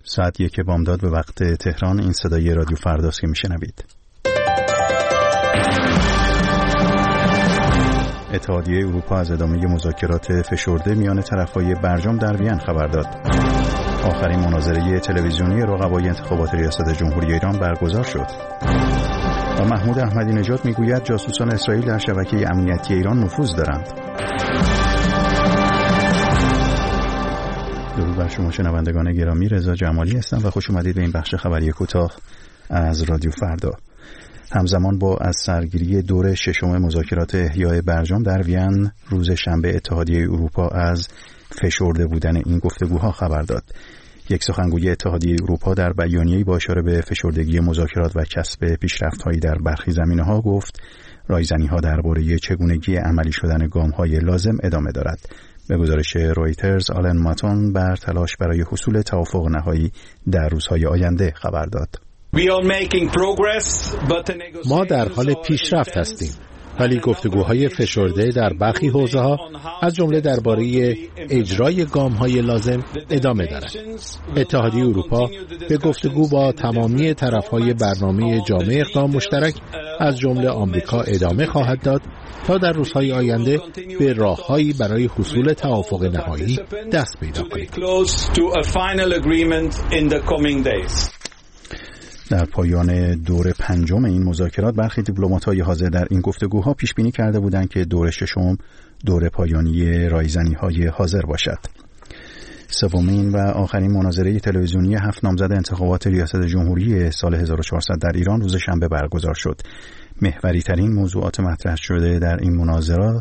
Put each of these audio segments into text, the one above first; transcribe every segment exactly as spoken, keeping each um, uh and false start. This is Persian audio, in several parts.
ساعت یک بامداد به وقت تهران. این صدای رادیو فرداست که میشنوید. اتحادیه اروپا از ادامه مذاکرات فشرده میان طرفهای برجام در وین خبر داد. آخرین مناظره تلویزیونی رقبای انتخابات ریاست جمهوری ایران برگزار شد. و محمود احمدی نژاد میگوید جاسوسان اسرائیل در شبکه امنیتی ایران نفوذ دارند. درود بر شما شنوندگان گرامی، رضا جمالی هستم و خوش اومدید به این بخش خبری کوتاه از رادیو فردا. همزمان با از سرگیری دور ششم مذاکرات احیای برجام در وین، روز شنبه اتحادیه اروپا از فشرده بودن این گفتگوها خبر داد. یک سخنگوی اتحادیه اروپا در بیانیه‌ای با اشاره به فشردگی مذاکرات و کسب پیشرفت‌هایی در برخی زمینه‌ها گفت رایزنی‌ها درباره چگونگی عملی شدن گام‌های لازم ادامه دارد. به گزارش رویترز، آلن ماتون بر تلاش برای حصول توافق نهایی در روزهای آینده خبر داد. ما در حال پیشرفت هستیم، ولی گفتگوهای فشرده در برخی حوزه‌ها از جمله درباره اجرای گام‌های لازم ادامه دارد. اتحادیه اروپا به گفتگو با تمامی طرف‌های برنامه جامع اقدام مشترک از جمله آمریکا ادامه خواهد داد تا در روزهای آینده به راه‌هایی برای حصول توافق نهایی دست پیدا کنیم. در پایان دور پنجم این مذاکرات برخی دیپلمات‌های حاضر در این گفتگوها پیش بینی کرده بودند که دور ششم دور پایانی رایزنی‌های حاضر باشد. سومین و آخرین مناظره تلویزیونی هفت نامزد انتخابات ریاست جمهوری سال هزار و چهارصد در ایران روز شنبه برگزار شد. محوری ترین موضوعات مطرح شده در این مناظره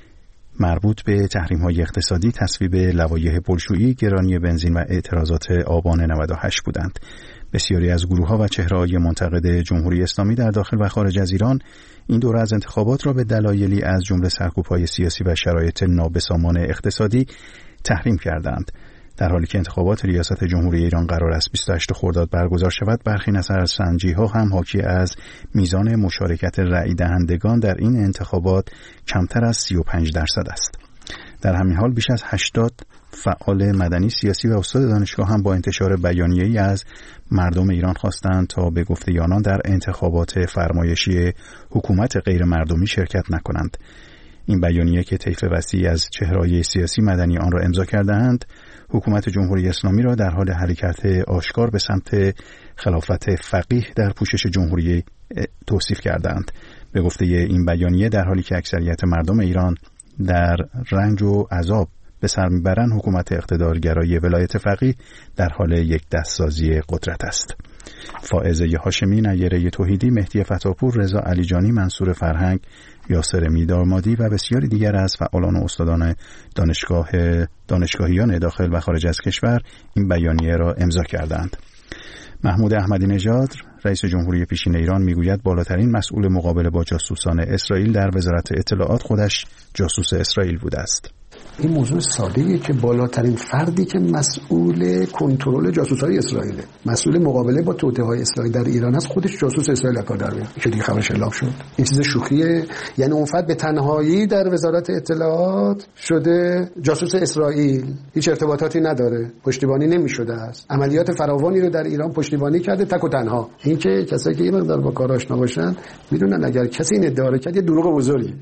مربوط به تحریم‌های اقتصادی، تصویب لوایح پلشویی، گرانی بنزین و اعتراضات آبان نود و هشت بودند. بسیاری از گروه‌ها و چهره‌های منتقد جمهوری اسلامی در داخل و خارج از ایران این دوره از انتخابات را به دلایلی از جمله سرکوب‌های سیاسی و شرایط نابسامان اقتصادی تحریم کردند. در حالی که انتخابات ریاست جمهوری ایران قرار است بیست و هشتم خرداد برگزار شود، برخی نظرسنجی‌ها هم حاکی از میزان مشارکت رأی دهندگان در این انتخابات کمتر از سی و پنج درصد است. در همین حال بیش از هشتاد فعال مدنی، سیاسی و استاد دانشگاه هم با انتشار بیانیه‌ای از مردم ایران خواستند تا به گفته آنان در انتخابات فرمایشی حکومت غیر مردمی شرکت نکنند. این بیانیه که طیف وسیعی از چهره‌های سیاسی مدنی آن را امضا کرده‌اند، حکومت جمهوری اسلامی را در حال حرکت آشکار به سمت خلافت فقیه در پوشش جمهوری توصیف کردند. به گفته این بیانیه، در حالی که اکثریت مردم ایران در رنج و عذاب به سر میبرند، حکومت اقتدارگرای ولایت فقیه در حال یک دستسازی قدرت است. فائزه هاشمی، نیره توحیدی، مهدی فتاپور، رضا علیجانی، منصور فرهنگ، یاسر میدارمادی و بسیاری دیگر از فعالان و استادان دانشگاه دانشگاهیان داخل و خارج از کشور این بیانیه را امضا کردند. محمود احمدی نژاد، رئیس جمهوری پیشین ایران، میگوید بالاترین مسئول مقابله با جاسوسان اسرائیل در وزارت اطلاعات خودش جاسوس اسرائیل بوده است. این موضوع ساده‌ایه که بالاترین فردی که مسئول کنترل جاسوس‌های اسرائیل، مسئول مقابله با توطئه‌های اسرائیل در ایران است، خودش جاسوس اسرائیل کار در میاد. که دیگه خبرش اعلام شد. این چیز شوخیه. یعنی اون فرد به تنهایی در وزارت اطلاعات شده جاسوس اسرائیل، هیچ ارتباطاتی نداره، پشتیبانی نمی‌شده است. عملیات فراوانی رو در ایران پشتیبانی کرده تک و تنها. این که کسایی که یه مقدار با کار آشنا باشن میدونن اگر کسی این ادعا کرد، یه دروغ بزرگه.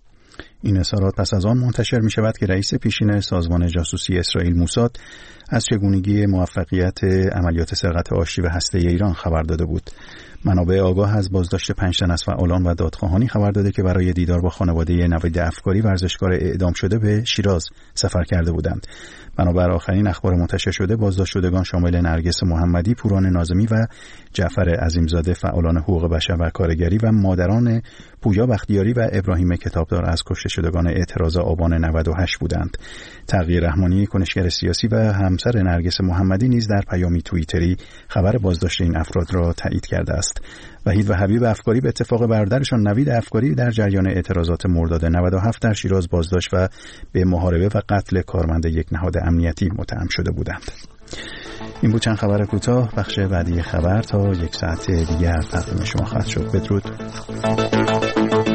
این اظهارات پس از آن منتشر می شود که رئیس پیشین سازمان جاسوسی اسرائیل موساد از چگونگی موفقیت عملیات سرقت آشتی و هسته ایران خبر داده بود. منابع آگاه از بازداشت پنج تن از فعالان و دادخواهانی خبر داده که برای دیدار با خانواده نوید افکاری، ورزشکار اعدام شده، به شیراز سفر کرده بودند. بنابر آخرین اخبار منتشر شده، بازداشت شدگان شامل نرگس محمدی، پوران ناظمی و جعفر عظیمزاده، فعالان حقوق بشر و کارگری، و مادران پویا بختیاری و ابراهیم کتابدار از کشته شدگان اعتراض آبان نود و هشت بودند. تغییر رحمانی، کنشگر سیاسی و همسر نرگس محمدی نیز در پیامی توییتری خبر بازداشت این افراد را تایید کرده است. وحید و حبیب افکاری به اتفاق برادرشان نوید افکاری در جریان اعتراضات مرداد نود و هفت در شیراز بازداشت و به محاربه و قتل کارمند یک نهاد امنیتی متهم شده بودند. این بود چند خبر کوتاه. بخش بعدی خبر تا یک ساعت دیگر تقدیم شما خواهد شد. بدرود.